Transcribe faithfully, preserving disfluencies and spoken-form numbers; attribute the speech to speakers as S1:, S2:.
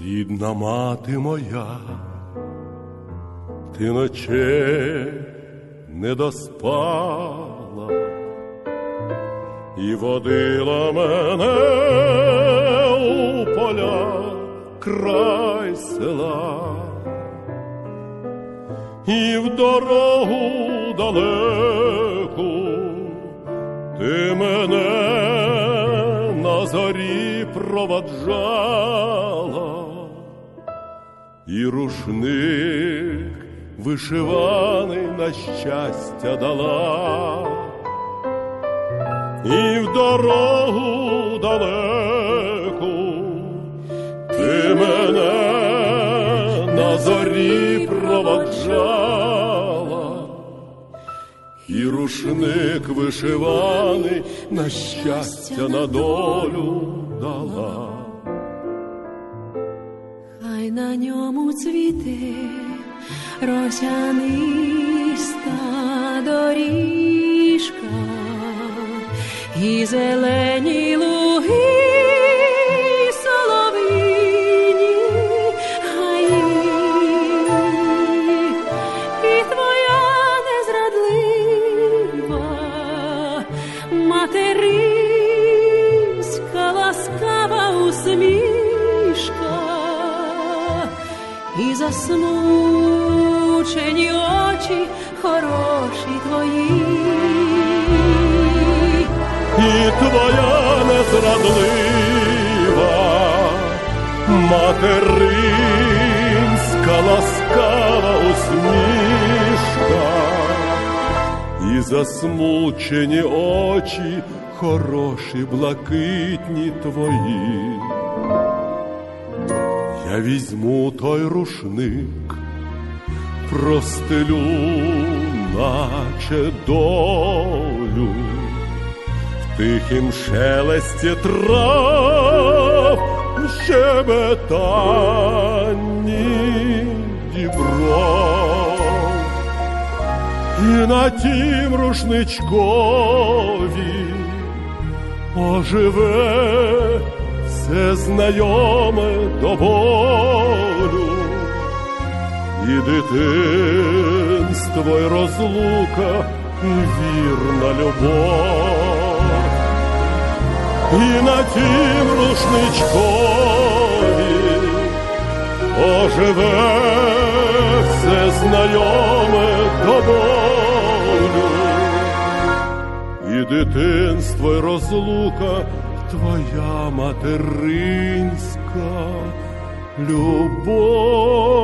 S1: Рідна мати моя, ти ночей не доспала і водила мене у поля край села, і в дорогу далеку ти мене на зорі проваджала, і рушник вишиваний на щастя дала, і в дорогу далеку ти мене на зорі проваджала, і рушник вишиваний на щастя, на долю дала.
S2: Хай на ньому цвіте росяниста доріжка і зелені луги, солов'їні гаї, і твоя незрадлива материнська ласкава усмішка, і засмучені очі хороші твої,
S1: і твоя незрадлива материнська ласкава усмішка, і засмучені очі хороші блакитні твої. Я візьму той рушник, простелю, наче долю, в тихім шелесті трав, в щебетанні дібров, і на тім рушничкові оживе все знайоме до болю, і дитинство, й розлука, і вірна любов, і на тім рушничкові оживе все знайоме до болю, і дитинство, й розлука, твоя материнська любов.